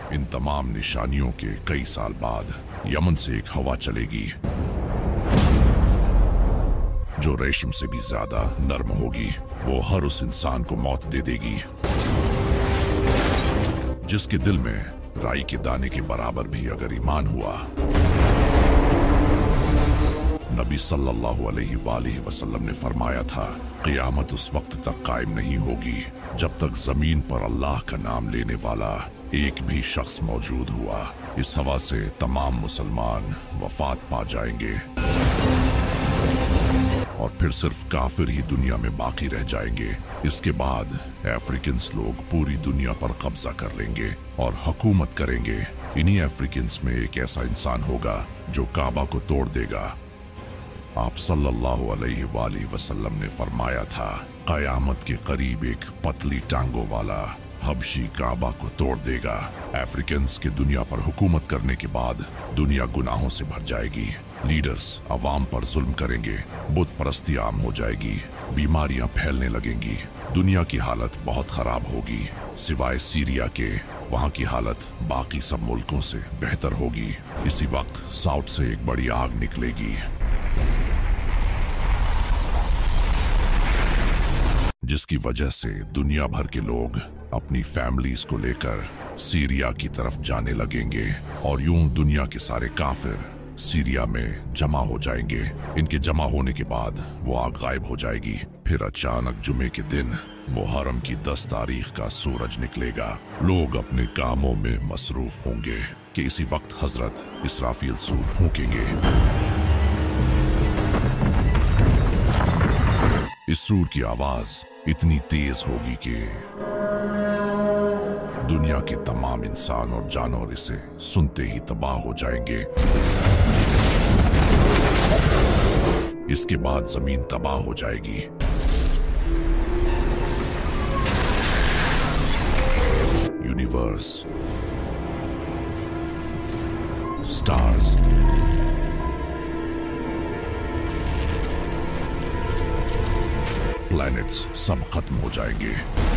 इन तमाम निशानियों के कई साल बाद यमन से एक हवा चलेगी जो रेशम से भी ज्यादा नर्म होगी। वो हर उस इंसान को मौत दे देगी जिसके दिल में राई के दाने के बराबर भी अगर ईमान हुआ। नबी सल्लल्लाहु अलैहि वसल्लम ने फरमाया था, क़यामत उस वक्त तक कायम नहीं होगी जब तक जमीन पर अल्लाह का नाम लेने वाला एक भी शख्स मौजूद हुआ। इस हवा से तमाम मुसलमान वफात पा जाएंगे और फिर सिर्फ काफिर ही दुनिया में बाकी रह जाएंगे। इसके बाद अफ्रीकन्स लोग पूरी दुनिया पर कब्जा कर लेंगे और हुकूमत करेंगे। इन्हीं अफ्रीकन्स में एक ऐसा इंसान होगा जो काबा को तोड़ देगा। आप सल्लल्लाहु अलैहि वसल्लम ने फरमाया था, क़यामत के करीब एक पतली टांगों वाला हबशी काबा को तोड़ देगा। अफ्रीकन्स के दुनिया पर हुकूमत करने के बाद दुनिया गुनाहों से भर जाएगी। लीडर्स अवाम पर जुल्म करेंगे, बुत परस्ती आम हो जाएगी, बीमारियां फैलने लगेंगी, दुनिया की हालत बहुत खराब होगी। सिवाय सीरिया के वहां की हालत बाकी सब मुल्कों से बेहतर होगी। इसी वक्त साउथ से एक बड़ी आग निकलेगी जिसकी वजह से दुनिया भर के लोग अपनी फैमिलीज को लेकर सीरिया की तरफ जाने लगेंगे और यूं दुनिया के सारे काफिर सीरिया में जमा हो जाएंगे। इनके जमा होने के बाद वो आग गायब हो जाएगी। फिर अचानक जुमे के दिन मुहर्रम की 10 तारीख का सूरज निकलेगा। लोग अपने कामों में मसरूफ होंगे कि इसी वक्त हजरत इसराफील सूर फूंकेंगे। इस सूर की आवाज इतनी तेज होगी कि दुनिया के तमाम इंसान और जानवर इसे सुनते ही तबाह हो जाएंगे। इसके बाद जमीन तबाह हो जाएगी। यूनिवर्स, स्टार्स, प्लैनेट्स सब खत्म हो जाएंगे।